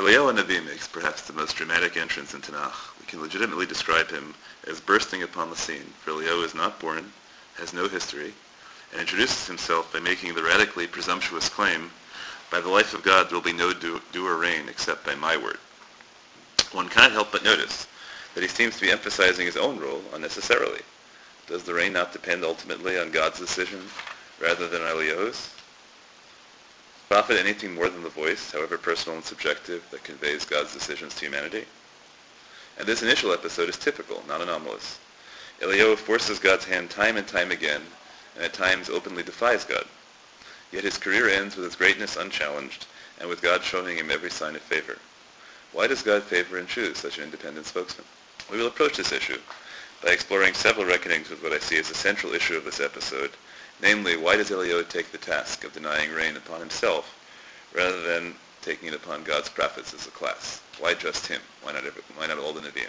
Eliyahu Navi makes perhaps the most dramatic entrance in Tanakh. We can legitimately describe him as bursting upon the scene, for Eliyahu is not born, has no history, and introduces himself by making the radically presumptuous claim, by the life of God there will be no dew or rain except by my word. One cannot help but notice that he seems to be emphasizing his own role unnecessarily. Does the rain not depend ultimately on God's decision rather than Eliyahu's? Prophet anything more than the voice, however personal and subjective, that conveys God's decisions to humanity? And this initial episode is typical, not anomalous. Eliyahu forces God's hand time and time again, and at times openly defies God. Yet his career ends with his greatness unchallenged, and with God showing him every sign of favor. Why does God favor and choose such an independent spokesman? We will approach this issue by exploring several reckonings with what I see as the central issue of this episode, namely, why does Eliyahu take the task of denying rain upon himself rather than taking it upon God's prophets as a class? Why just him? Why not all the Nevi'im?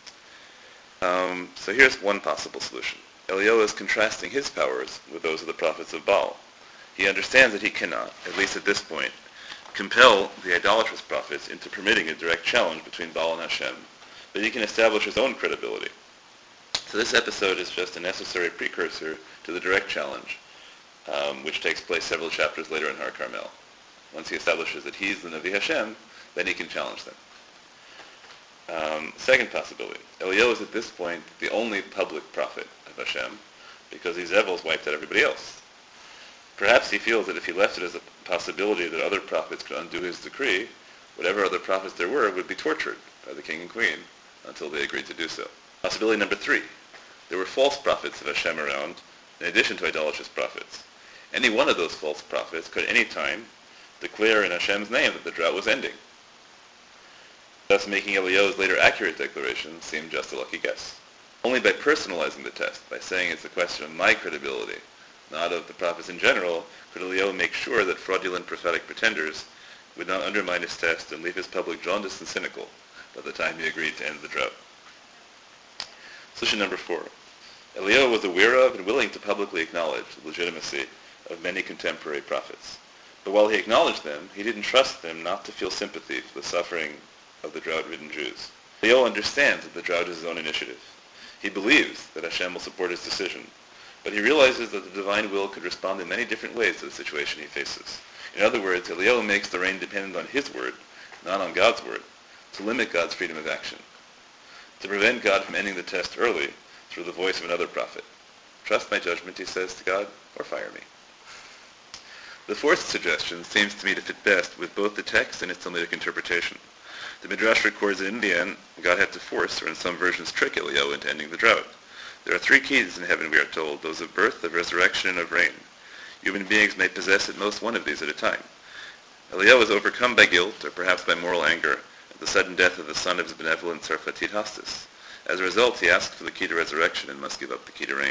So here's one possible solution. Eliyahu is contrasting his powers with those of the prophets of Baal. He understands that he cannot, at least at this point, compel the idolatrous prophets into permitting a direct challenge between Baal and Hashem, but he can establish his own credibility. So this episode is just a necessary precursor to the direct challenge, which takes place several chapters later in Har Carmel. Once he establishes that he's the Navi Hashem, then he can challenge them. Second possibility. Eliyahu is at this point the only public prophet of Hashem, because Izebel's wiped out everybody else. Perhaps he feels that if he left it as a possibility that other prophets could undo his decree, whatever other prophets there were would be tortured by the king and queen until they agreed to do so. Possibility number 3. There were false prophets of Hashem around, in addition to idolatrous prophets. Any one of those false prophets could at any time declare in Hashem's name that the drought was ending, thus making Eliyahu's later accurate declaration seem just a lucky guess. Only by personalizing the test, by saying it's a question of my credibility, not of the prophets in general, could Eliyahu make sure that fraudulent prophetic pretenders would not undermine his test and leave his public jaundiced and cynical by the time he agreed to end the drought. Solution number 4. Eliyahu was aware of and willing to publicly acknowledge the legitimacy of many contemporary prophets. But while he acknowledged them, he didn't trust them not to feel sympathy for the suffering of the drought-ridden Jews. Eliyahu understands that the drought is his own initiative. He believes that Hashem will support his decision, but he realizes that the divine will could respond in many different ways to the situation he faces. In other words, Eliyahu makes the rain dependent on his word, not on God's word, to limit God's freedom of action, to prevent God from ending the test early through the voice of another prophet. Trust my judgment, he says to God, or fire me. The fourth suggestion seems to me to fit best with both the text and its Talmudic interpretation. The Midrash records that in the end, God had to force, or in some versions trick Eliyahu into ending the drought. There are 3 keys in heaven, we are told, those of birth, of resurrection, and of rain. Human beings may possess at most one of these at a time. Eliyahu was overcome by guilt, or perhaps by moral anger, at the sudden death of the son of his benevolent Tzarfatit Hastis. As a result, he asked for the key to resurrection and must give up the key to rain.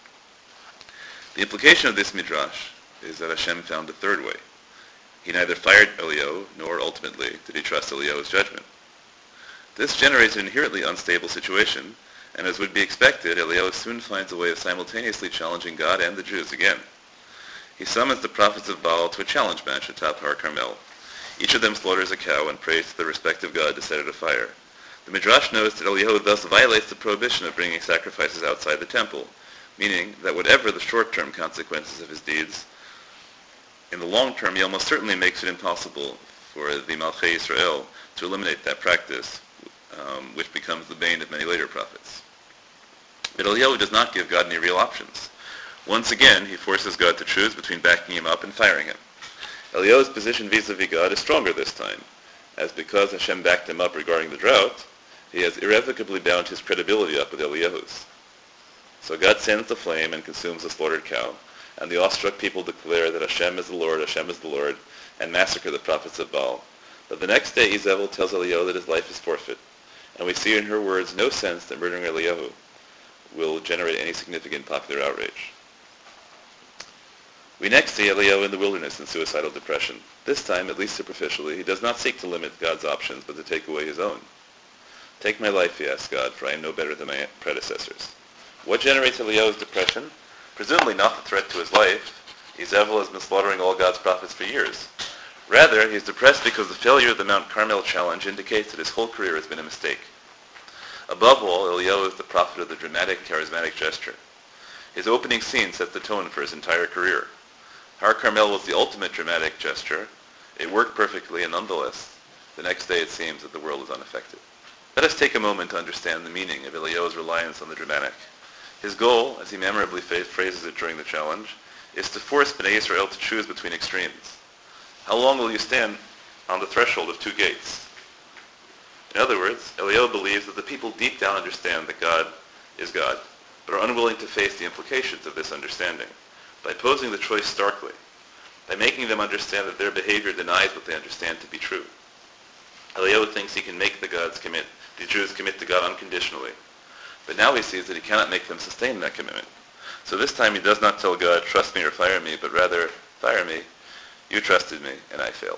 The implication of this Midrash is that Hashem found a third way. He neither fired Eliyahu, nor ultimately did he trust Eliyahu's judgment. This generates an inherently unstable situation, and as would be expected, Eliyahu soon finds a way of simultaneously challenging God and the Jews again. He summons the prophets of Baal to a challenge match atop Har Carmel. Each of them slaughters a cow and prays to the respective god to set it afire. The Midrash notes that Eliyahu thus violates the prohibition of bringing sacrifices outside the temple, meaning that whatever the short-term consequences of his deeds, in the long term he almost certainly makes it impossible for the Malchei Yisrael to eliminate that practice, which becomes the bane of many later prophets. But Eliyahu does not give God any real options. Once again, he forces God to choose between backing him up and firing him. Eliyahu's position vis-a-vis God is stronger this time, as because Hashem backed him up regarding the drought, he has irrevocably bound his credibility up with Eliyahu's. So God sends the flame and consumes the slaughtered cow, and the awestruck people declare that Hashem is the Lord, and massacre the prophets of Baal. But the next day Izebel tells Eliyahu that his life is forfeit, and we see in her words no sense that murdering Eliyahu will generate any significant popular outrage. We next see Eliyahu in the wilderness in suicidal depression. This time, at least superficially, he does not seek to limit God's options, but to take away his own. Take my life, he asks God, for I am no better than my predecessors. What generates Eliyahu's depression? Presumably not the threat to his life. Izebel has been slaughtering all God's prophets for years. Rather, he is depressed because the failure of the Mount Carmel challenge indicates that his whole career has been a mistake. Above all, Eliyahu is the prophet of the dramatic, charismatic gesture. His opening scene sets the tone for his entire career. Har Carmel was the ultimate dramatic gesture. It worked perfectly, and nonetheless, the next day it seems that the world is unaffected. Let us take a moment to understand the meaning of Eliyahu's reliance on the dramatic. His goal, as he memorably phrases it during the challenge, is to force Bnei Israel to choose between extremes. How long will you stand on the threshold of two gates? In other words, Eliyahu believes that the people deep down understand that God is God, but are unwilling to face the implications of this understanding by posing the choice starkly, by making them understand that their behavior denies what they understand to be true. Eliyahu thinks he can make the Jews commit to God unconditionally, but now he sees that he cannot make them sustain that commitment. So this time he does not tell God, trust me or fire me, but rather, fire me, you trusted me, and I failed.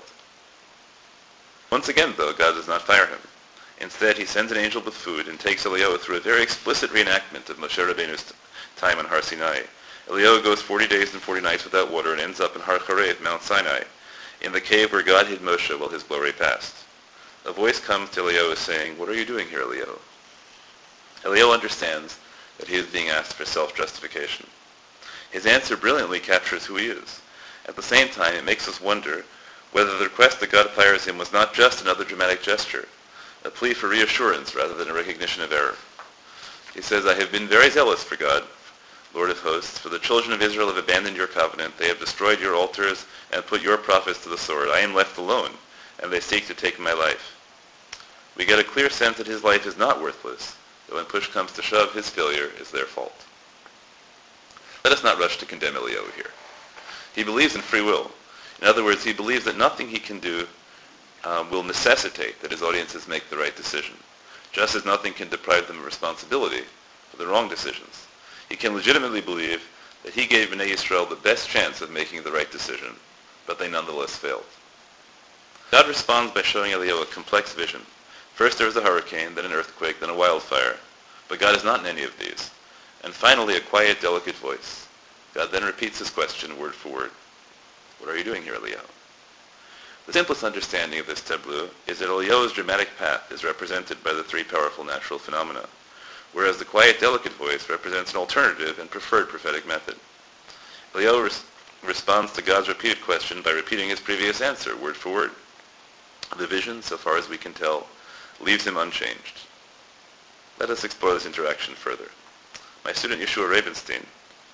Once again, though, God does not fire him. Instead, he sends an angel with food and takes Eliyahu through a very explicit reenactment of Moshe Rabbeinu's time on Har Sinai. Eliyahu goes 40 days and 40 nights without water and ends up in Har Charev, Mount Sinai, in the cave where God hid Moshe while his glory passed. A voice comes to Eliyahu saying, what are you doing here, Eliyahu? Eliyahu understands that he is being asked for self-justification. His answer brilliantly captures who he is. At the same time, it makes us wonder whether the request that God fires him was not just another dramatic gesture, a plea for reassurance rather than a recognition of error. He says, I have been very zealous for God, Lord of hosts, for the children of Israel have abandoned your covenant. They have destroyed your altars and put your prophets to the sword. I am left alone, and they seek to take my life. We get a clear sense that his life is not worthless, that when push comes to shove, his failure is their fault. Let us not rush to condemn Eliyahu here. He believes in free will. In other words, he believes that nothing he can do will necessitate that his audiences make the right decision, just as nothing can deprive them of responsibility for the wrong decisions. He can legitimately believe that he gave Bnei Yisrael the best chance of making the right decision, but they nonetheless failed. God responds by showing Eliyahu a complex vision. First there is a hurricane, then an earthquake, then a wildfire, but God is not in any of these. And finally, a quiet, delicate voice. God then repeats his question word for word. What are you doing here, Eliyahu? The simplest understanding of this tableau is that Eliyahu's dramatic path is represented by the three powerful natural phenomena, whereas the quiet, delicate voice represents an alternative and preferred prophetic method. Eliyahu responds to God's repeated question by repeating his previous answer, word for word. The vision, so far as we can tell, leaves him unchanged. Let us explore this interaction further. My student Yeshua Ravenstein,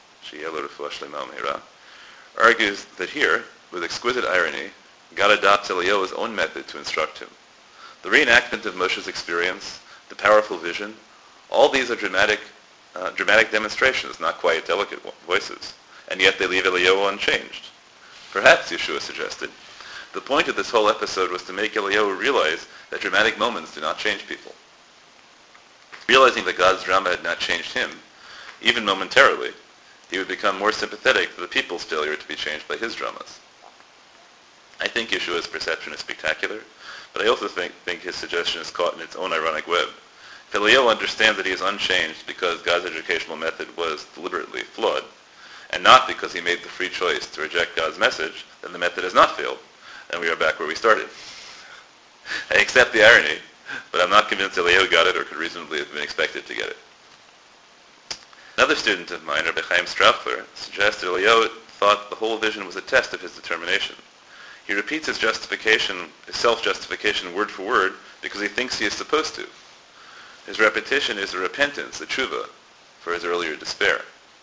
argues that here, with exquisite irony, God adopts Eliyahu's own method to instruct him. The reenactment of Moshe's experience, the powerful vision, all these are dramatic demonstrations, not quiet, delicate voices, and yet they leave Eliyahu unchanged. Perhaps, Yeshua suggested, the point of this whole episode was to make Eliyahu realize that dramatic moments do not change people. Realizing that God's drama had not changed him, even momentarily, he would become more sympathetic to the people's failure to be changed by his dramas. I think Yeshua's perception is spectacular, but I also think his suggestion is caught in its own ironic web. If Eliyahu understands that he is unchanged because God's educational method was deliberately flawed, and not because he made the free choice to reject God's message, then the method has not failed, and we are back where we started. I accept the irony, but I'm not convinced Eliyahu got it or could reasonably have been expected to get it. Another student of mine, Rabbi Chaim Strauchler, suggests that Eliyahu thought the whole vision was a test of his determination. He repeats his self-justification word for word because he thinks he is supposed to. His repetition is a repentance, a tshuva, for his earlier despair.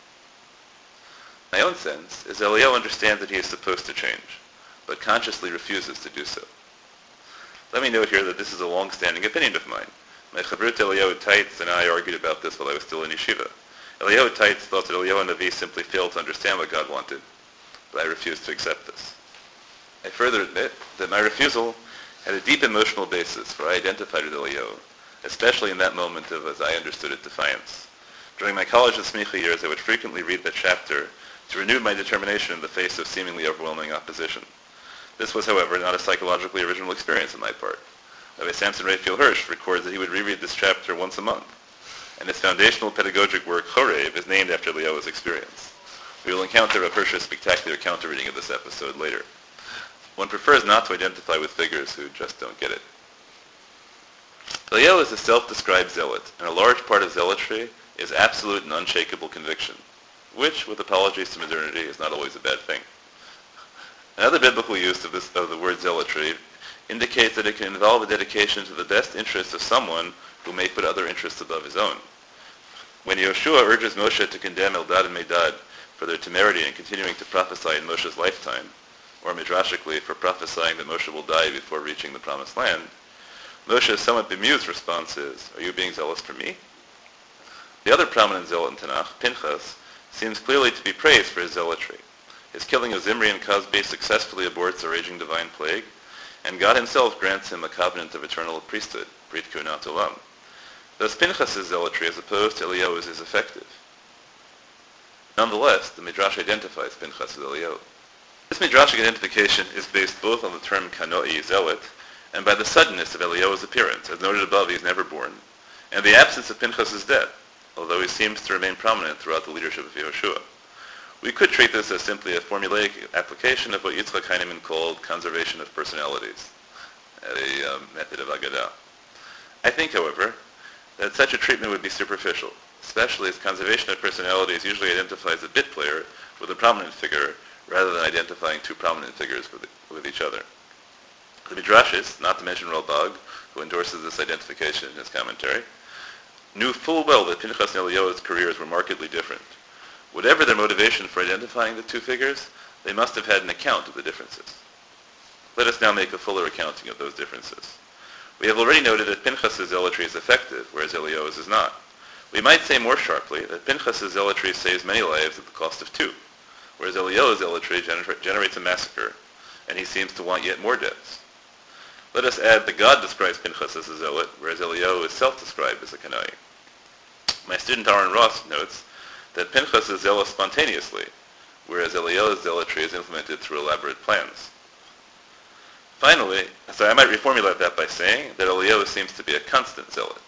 My own sense is that Eliyahu understands that he is supposed to change, but consciously refuses to do so. Let me note here that this is a long-standing opinion of mine. My chavrut Eliyahu Taitz and I argued about this while I was still in yeshiva. Eliyahu Taitz thought that Eliyahu Navi simply failed to understand what God wanted, but I refused to accept this. I further admit that my refusal had a deep emotional basis, for I identified with Eliyahu, especially in that moment of, as I understood it, defiance. During my college and smicha years, I would frequently read that chapter to renew my determination in the face of seemingly overwhelming opposition. This was, however, not a psychologically original experience on my part. Rabbi Samson Raphael Hirsch records that he would reread this chapter once a month, and his foundational pedagogic work, Chorev, is named after Eliyahu's experience. We will encounter Rabbi Hirsch's spectacular counter-reading of this episode later. one prefers not to identify with figures who just don't get it. Eliyahu is a self-described zealot, and a large part of zealotry is absolute and unshakable conviction, which, with apologies to modernity, is not always a bad thing. Another biblical use of the word zealotry indicates that it can involve a dedication to the best interests of someone who may put other interests above his own. When Yoshua urges Moshe to condemn Eldad and Medad for their temerity in continuing to prophesy in Moshe's lifetime, or midrashically for prophesying that Moshe will die before reaching the promised land, Moshe's somewhat bemused response is, "Are you being zealous for me?" The other prominent zealot in Tanakh, Pinchas, seems clearly to be praised for his zealotry. His killing of Zimri and Cozbi successfully aborts a raging divine plague, and God himself grants him a covenant of eternal priesthood, Brit Kunat Olam. Thus Pinchas' zealotry as opposed to Eliyahu's is effective. Nonetheless, the Midrash identifies Pinchas with Eliyahu. This Midrashic identification is based both on the term kanoi, zealot, and by the suddenness of Eliyahu's appearance. As noted above, he is never born, and the absence of Pinchas' death, although he seems to remain prominent throughout the leadership of Yehoshua. We could treat this as simply a formulaic application of what Yitzchak Heinemann called conservation of personalities, a method of Agadah. I think, however, that such a treatment would be superficial, especially as conservation of personalities usually identifies a bit player with a prominent figure rather than identifying two prominent figures with each other. The Midrashis, not to mention Ralbag, who endorses this identification in his commentary, knew full well that Pinchas and Eliyahu's careers were markedly different. Whatever their motivation for identifying the two figures, they must have had an account of the differences. Let us now make a fuller accounting of those differences. We have already noted that Pinchas' zealotry is effective, whereas Eliyahu's is not. We might say more sharply that Pinchas' zealotry saves many lives at the cost of two, whereas Eliyahu's zealotry generates a massacre, and he seems to want yet more deaths. Let us add that God describes Pinchas as a zealot, whereas Eliyahu is self-described as a kanai. My student Aaron Ross notes that Pinchas is zealous spontaneously, whereas Eliyahu's zealotry is implemented through elaborate plans. Finally, so I might reformulate that by saying that Eliyahu seems to be a constant zealot.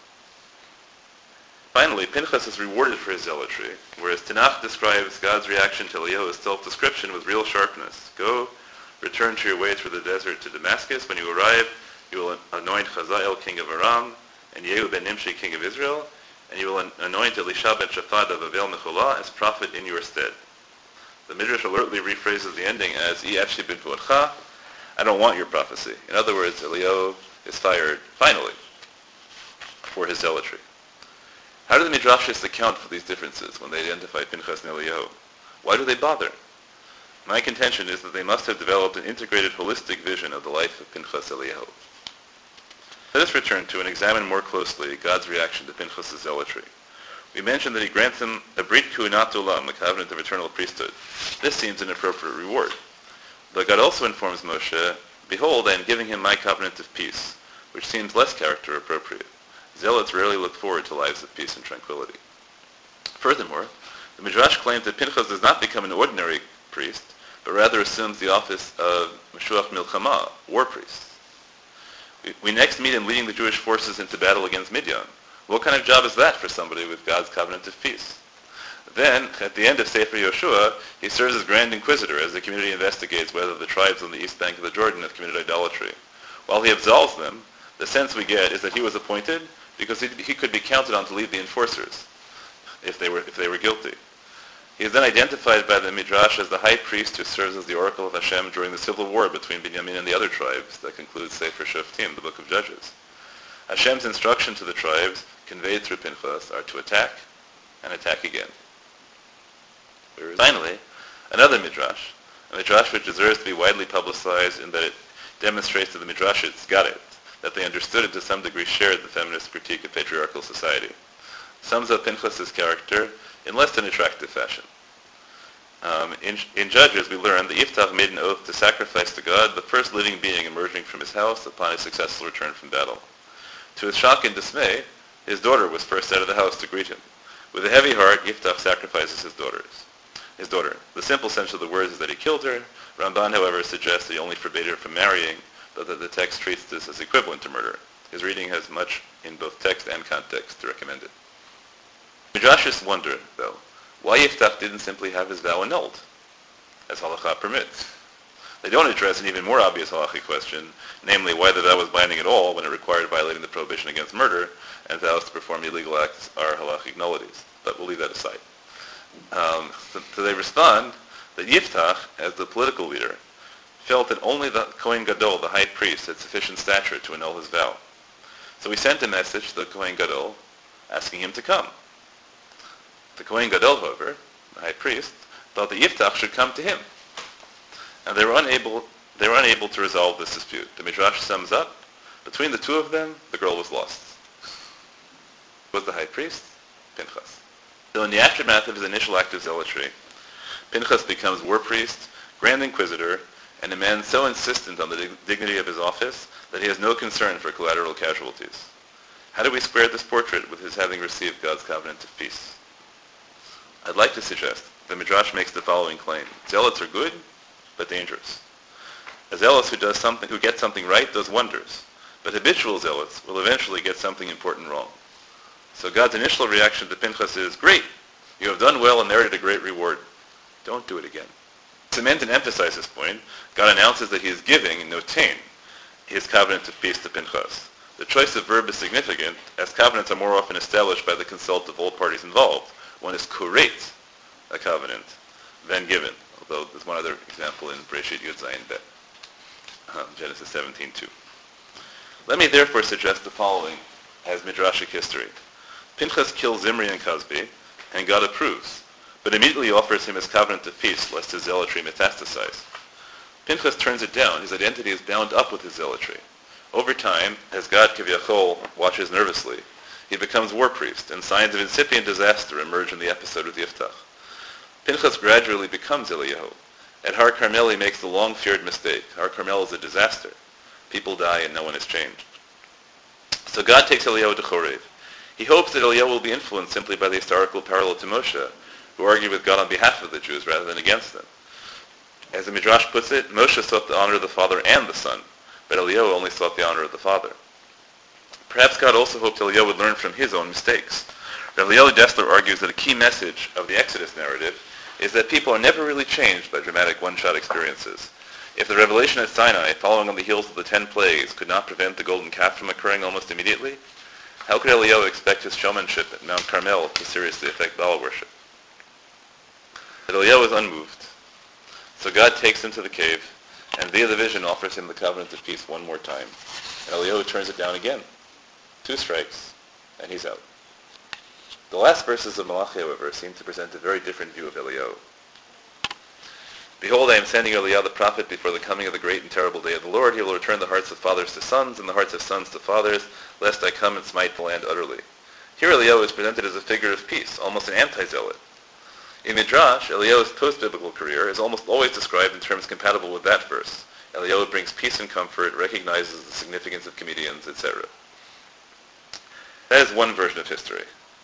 Finally, Pinchas is rewarded for his zealotry, whereas Tanakh describes God's reaction to Eliyahu's self-description with real sharpness. Go, return to your way through the desert to Damascus. When you arrive, you will anoint Hazael, king of Aram, and Yehu ben Nimshi, king of Israel, and you will anoint Elisha ben Shaphat of Avel Mecholah as prophet in your stead. The Midrash alertly rephrases the ending as I'achshi b'nvuotcha, I don't want your prophecy. In other words, Eliyahu is fired, finally, for his zealotry. How do the Midrashis account for these differences when they identify Pinchas and Eliyahu? Why do they bother? My contention is that they must have developed an integrated, holistic vision of the life of Pinchas Eliyahu. Let us return to and examine more closely God's reaction to Pinchas' zealotry. We mentioned that he grants him a Brit Kunat Olam, a covenant of eternal priesthood. This seems an appropriate reward. But God also informs Moshe, "Behold, I am giving him my covenant of peace," which seems less character appropriate. Zealots rarely look forward to lives of peace and tranquility. Furthermore, the Midrash claims that Pinchas does not become an ordinary priest, but rather assumes the office of Meshuach Milchama, war priest. We next meet him leading the Jewish forces into battle against Midian. What kind of job is that for somebody with God's covenant of peace? Then, at the end of Sefer Yoshua, he serves as Grand Inquisitor as the community investigates whether the tribes on the east bank of the Jordan have committed idolatry. While he absolves them, the sense we get is that he was appointed because he could be counted on to lead the enforcers if they were guilty. He is then identified by the Midrash as the high priest who serves as the oracle of Hashem during the civil war between Binyamin and the other tribes that concludes Sefer Shoftim, the book of Judges. Hashem's instruction to the tribes, conveyed through Pinchas, are to attack and attack again. Finally, another Midrash, a Midrash which deserves to be widely publicized in that it demonstrates that the Midrashites got it, that they understood and to some degree shared the feminist critique of patriarchal society, sums up Pinchas' character in less than attractive fashion. In Judges, we learn that Yiftach made an oath to sacrifice to God the first living being emerging from his house upon his successful return from battle. To his shock and dismay, his daughter was first out of the house to greet him. With a heavy heart, Yiftach sacrifices his daughter. The simple sense of the words is that he killed her. Ramban, however, suggests that he only forbade her from marrying, but that the text treats this as equivalent to murder. His reading has much in both text and context to recommend it. Midrashis wonder, though, why Yiftach didn't simply have his vow annulled, as halakha permits. They don't address an even more obvious halachic question, namely why the vow was binding at all when it required violating the prohibition against murder, and vows to perform illegal acts are halachic nullities. But we'll leave that aside. So they respond that Yiftach, as the political leader, felt that only the Kohen Gadol, the high priest, had sufficient stature to annul his vow. So he sent a message to the Kohen Gadol asking him to come. The Kohen Gadol, however, the high priest, thought that Yiftach should come to him. And they were unable to resolve this dispute. The Midrash sums up, between the two of them, the girl was lost. Was the high priest? Pinchas. So in the aftermath of his initial act of zealotry, Pinchas becomes war priest, grand inquisitor, and a man so insistent on the dignity of his office that he has no concern for collateral casualties. How do we square this portrait with his having received God's covenant of peace? I'd like to suggest the Midrash makes the following claim. Zealots are good, but dangerous. A zealot who gets something right does wonders, but habitual zealots will eventually get something important wrong. So God's initial reaction to Pinchas is, great, you have done well and merited a great reward. Don't do it again. To cement and emphasize this point, God announces that he is giving, notain, his covenant of peace to Pinchas. The choice of verb is significant, as covenants are more often established by the consult of all parties involved. One is kurate, a covenant, than given. Although there's one other example in Bereshit Yud Zayin Bet, Genesis 17:2. Let me therefore suggest the following as midrashic history. Pinchas kills Zimri and Cosby, and God approves, but immediately offers him his covenant of peace, lest his zealotry metastasize. Pinchas turns it down. His identity is bound up with his zealotry. Over time, as God Kivyachol watches nervously, he becomes war priest, and signs of incipient disaster emerge in the episode with Yiftach. Pinchas gradually becomes Eliyahu. At Har Carmel, he makes the long-feared mistake. Har Carmel is a disaster. People die and no one is changed. So God takes Eliyahu to Chorev. He hopes that Eliyahu will be influenced simply by the historical parallel to Moshe, who argued with God on behalf of the Jews rather than against them. As the Midrash puts it, Moshe sought the honor of the Father and the Son, but Eliyahu only sought the honor of the Father. Perhaps God also hoped Eliyahu would learn from his own mistakes. Rabbi Eli Dessler argues that a key message of the Exodus narrative is that people are never really changed by dramatic one-shot experiences. If the revelation at Sinai, following on the heels of the 10 plagues, could not prevent the golden calf from occurring almost immediately, how could Eliyahu expect his showmanship at Mount Carmel to seriously affect Baal worship? But Eliyahu is unmoved. So God takes him to the cave, and via the vision offers him the covenant of peace one more time. And Eliyahu turns it down again. 2 strikes, and he's out. The last verses of Malachi, however, seem to present a very different view of Eliyahu. Behold, I am sending Eliyahu the prophet before the coming of the great and terrible day of the Lord. He will return the hearts of fathers to sons, and the hearts of sons to fathers, lest I come and smite the land utterly. Here Eliyahu is presented as a figure of peace, almost an anti-zealot. In Midrash, Eliyahu's post-biblical career is almost always described in terms compatible with that verse. Eliyahu brings peace and comfort, recognizes the significance of comedians, etc. That is one version of history.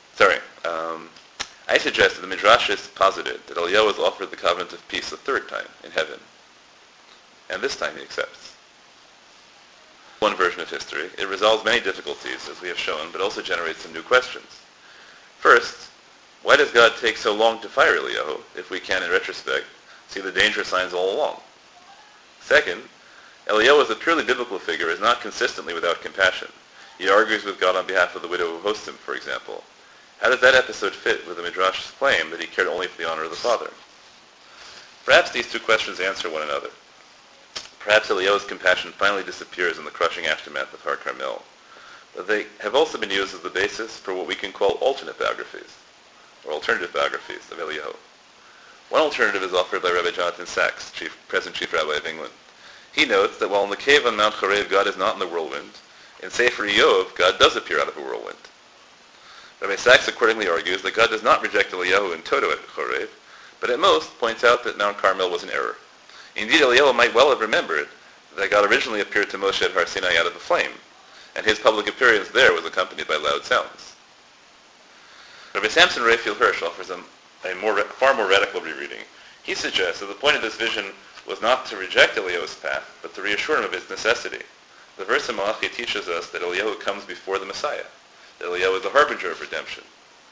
I suggest that the Midrash is posited that Eliyahu was offered the covenant of peace a 3rd time in heaven. And this time he accepts. One version of history. It resolves many difficulties, as we have shown, but also generates some new questions. First, why does God take so long to fire Eliyahu, if we can, in retrospect, see the danger signs all along? Second, Eliyahu as a purely biblical figure is not consistently without compassion. He argues with God on behalf of the widow who hosts him, for example. How does that episode fit with the Midrash's claim that he cared only for the honor of the Father? Perhaps these 2 questions answer one another. Perhaps Eliyahu's compassion finally disappears in the crushing aftermath of Har Carmel. But they have also been used as the basis for what we can call alternate biographies, or alternative biographies of Eliyahu. One alternative is offered by Rabbi Jonathan Sachs, present Chief Rabbi of England. He notes that while in the cave on Mount Chorev God is not in the whirlwind, in Sefer Eov God does appear out of a whirlwind. Rabbi Sachs accordingly argues that God does not reject Eliyahu in toto at Chorev, but at most points out that Mount Carmel was an error. Indeed, Eliyahu might well have remembered that God originally appeared to Moshe at Har Sinai out of a flame, and his public appearance there was accompanied by loud sounds. Rabbi Samson Raphael Hirsch offers a far more radical rereading. He suggests that the point of this vision was not to reject Eliyahu's path, but to reassure him of its necessity. The verse in Malachi teaches us that Eliyahu comes before the Messiah, that Eliyahu is the harbinger of redemption.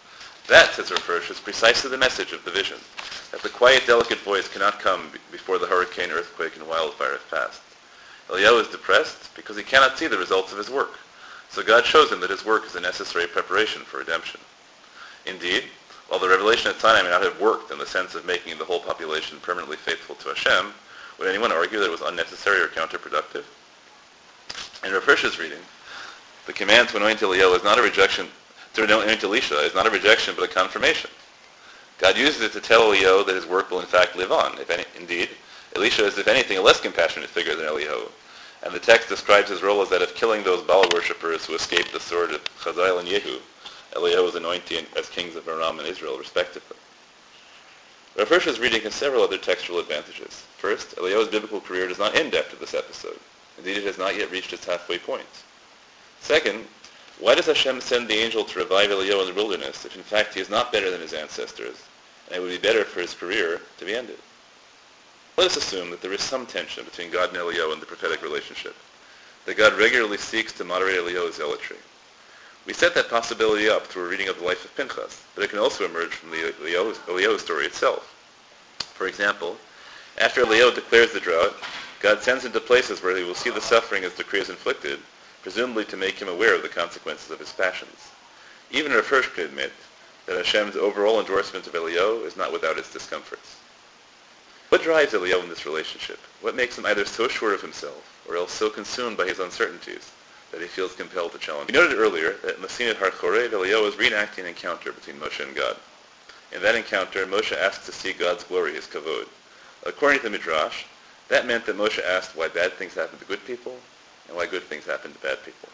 That, says Rav Hirsch, is precisely the message of the vision, that the quiet, delicate voice cannot come before the hurricane, earthquake, and wildfire have passed. Eliyahu is depressed because he cannot see the results of his work, so God shows him that his work is a necessary preparation for redemption. Indeed, while the revelation at Sinai may not have worked in the sense of making the whole population permanently faithful to Hashem, would anyone argue that it was unnecessary or counterproductive? In Rav Hirsch's reading, the command to anoint Eliyahu is not a rejection, to anoint Elisha is not a rejection but a confirmation. God uses it to tell Eliyahu that his work will in fact live on. Indeed, Elisha is, if anything, a less compassionate figure than Eliyahu, and the text describes his role as that of killing those Baal worshippers who escaped the sword of Hazael and Yehu. Eliyahu was anointed as kings of Aram and Israel, respectively. Rav Hirsch's reading has several other textual advantages. First, Eliyahu's biblical career does not end after this episode. Indeed, it has not yet reached its halfway point. Second, why does Hashem send the angel to revive Eliyahu in the wilderness if in fact he is not better than his ancestors, and it would be better for his career to be ended? Let us assume that there is some tension between God and Eliyahu in the prophetic relationship, that God regularly seeks to moderate Eliyahu's zealotry. We set that possibility up through a reading of the life of Pinchas, but it can also emerge from the Eliyahu story itself. For example, after Eliyahu declares the drought, God sends him to places where he will see the suffering his decree is inflicted, presumably to make him aware of the consequences of his passions. Even Rav Hirsch could admit that Hashem's overall endorsement of Eliyahu is not without its discomforts. What drives Eliyahu in this relationship? What makes him either so sure of himself, or else so consumed by his uncertainties, that he feels compelled to challenge? We noted earlier that in the scene at Har Chorev, Eliyahu is reenacting an encounter between Moshe and God. In that encounter, Moshe asks to see God's glory, his kavod. According to the Midrash, that meant that Moshe asked why bad things happen to good people, and why good things happen to bad people.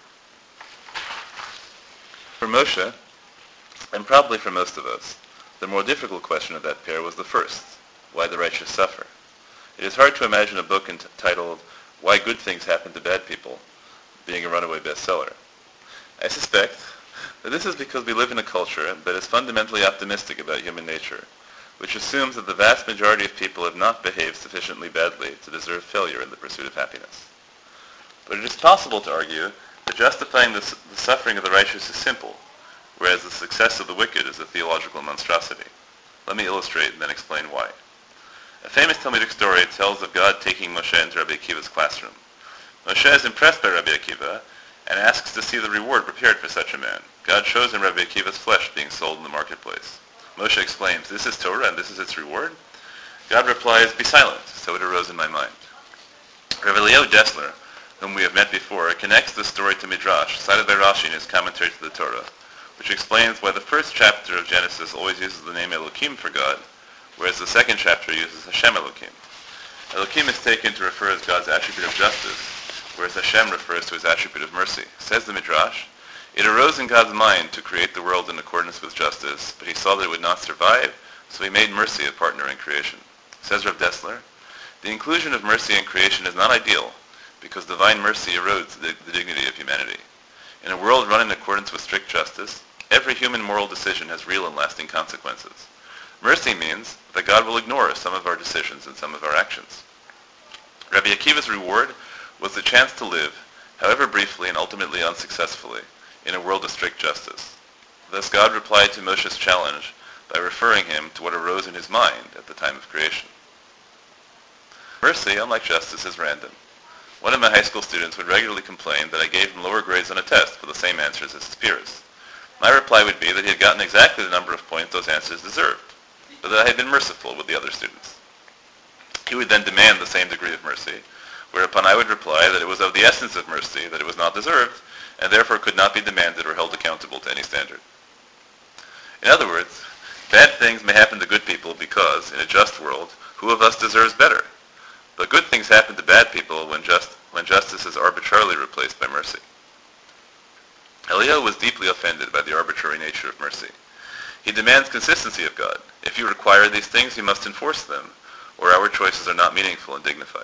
For Moshe, and probably for most of us, the more difficult question of that pair was the first, why the righteous suffer. It is hard to imagine a book entitled Why Good Things Happen to Bad People being a runaway bestseller. I suspect that this is because we live in a culture that is fundamentally optimistic about human nature, which assumes that the vast majority of people have not behaved sufficiently badly to deserve failure in the pursuit of happiness. But it is possible to argue that justifying the suffering of the righteous is simple, whereas the success of the wicked is a theological monstrosity. Let me illustrate and then explain why. A famous Talmudic story tells of God taking Moshe into Rabbi Akiva's classroom. Moshe is impressed by Rabbi Akiva and asks to see the reward prepared for such a man. God shows him Rabbi Akiva's flesh being sold in the marketplace. Moshe exclaims, "This is Torah and this is its reward?" God replies, "Be silent." So it arose in my mind. Rabbi Leo Dessler, whom we have met before, connects this story to Midrash, cited by Rashi in his commentary to the Torah, which explains why the first chapter of Genesis always uses the name Elohim for God, whereas the second chapter uses Hashem Elohim. Elohim is taken to refer as God's attribute of justice, whereas Hashem refers to his attribute of mercy. Says the Midrash, "It arose in God's mind to create the world in accordance with justice, but he saw that it would not survive, so he made mercy a partner in creation." Says Rav Dessler, "The inclusion of mercy in creation is not ideal, because divine mercy erodes the dignity of humanity. In a world run in accordance with strict justice, every human moral decision has real and lasting consequences. Mercy means that God will ignore some of our decisions and some of our actions." Rabbi Akiva's reward was the chance to live, however briefly and ultimately unsuccessfully, in a world of strict justice. Thus God replied to Moshe's challenge by referring him to what arose in his mind at the time of creation. Mercy, unlike justice, is random. One of my high school students would regularly complain that I gave him lower grades on a test for the same answers as his peers. My reply would be that he had gotten exactly the number of points those answers deserved, but that I had been merciful with the other students. He would then demand the same degree of mercy, whereupon I would reply that it was of the essence of mercy that it was not deserved, and therefore could not be demanded or held accountable to any standard. In other words, bad things may happen to good people because, in a just world, who of us deserves better? But good things happen to bad people when justice is arbitrarily replaced by mercy. Eliyahu was deeply offended by the arbitrary nature of mercy. He demands consistency of God. If you require these things, you must enforce them, or our choices are not meaningful and dignified.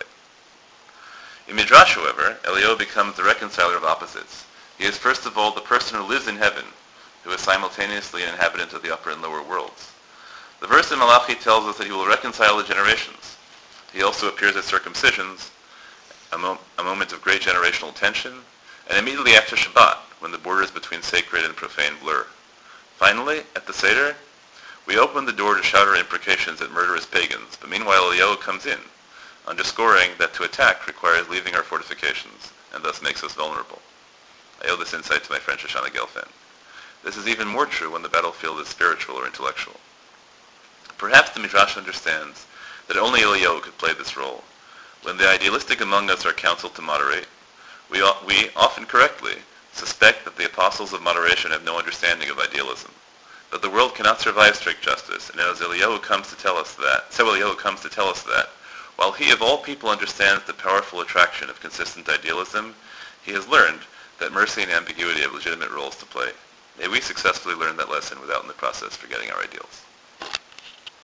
In Midrash, however, Eliyahu becomes the reconciler of opposites. He is first of all the person who lives in heaven, who is simultaneously an inhabitant of the upper and lower worlds. The verse in Malachi tells us that he will reconcile the generations. He also appears at circumcisions, a moment of great generational tension, and immediately after Shabbat, when the borders between sacred and profane blur. Finally, at the Seder, we open the door to shout our imprecations at murderous pagans, but meanwhile Eliyahu comes in, underscoring that to attack requires leaving our fortifications, and thus makes us vulnerable. I owe this insight to my friend Shoshana Gelfand. This is even more true when the battlefield is spiritual or intellectual. Perhaps the Midrash understands that only Eliyahu could play this role. When the idealistic among us are counseled to moderate, we often correctly suspect that the apostles of moderation have no understanding of idealism. But the world cannot survive strict justice, and as Eliyahu comes to tell us that, while he of all people understands the powerful attraction of consistent idealism, he has learned that mercy and ambiguity have legitimate roles to play. May we successfully learn that lesson without in the process forgetting our ideals.